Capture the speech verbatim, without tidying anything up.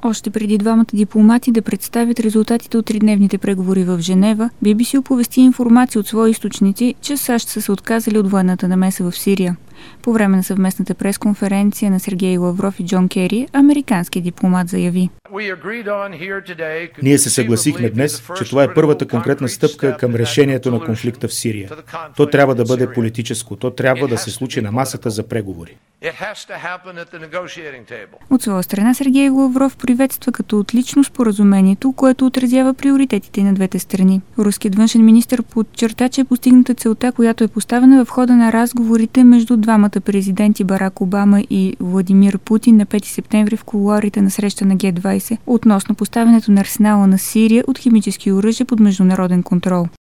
Още преди двамата дипломати да представят резултатите от тридневните преговори в Женева, Би Би Си оповести информация от свои източници, че САЩ са се отказали от военната намеса в Сирия. По време на съвместната пресконференция на Сергей Лавров и Джон Кери, американският дипломат заяви: Ние се съгласихме днес, че това е първата конкретна стъпка към решението на конфликта в Сирия. То трябва да бъде политическо, то трябва да се случи на масата за преговори. От своя страна Сергей Лавров приветства като отлично споразумението, което отразява приоритетите на двете страни. Руският външен министър подчерта, че е постигната целта, която е поставена в хода на разговорите между двамата президенти Барак Обама и Владимир Путин на пети септември в кулоарите на среща на Ге двайсет относно поставянето на арсенала на Сирия от химически оръжия под международен контрол.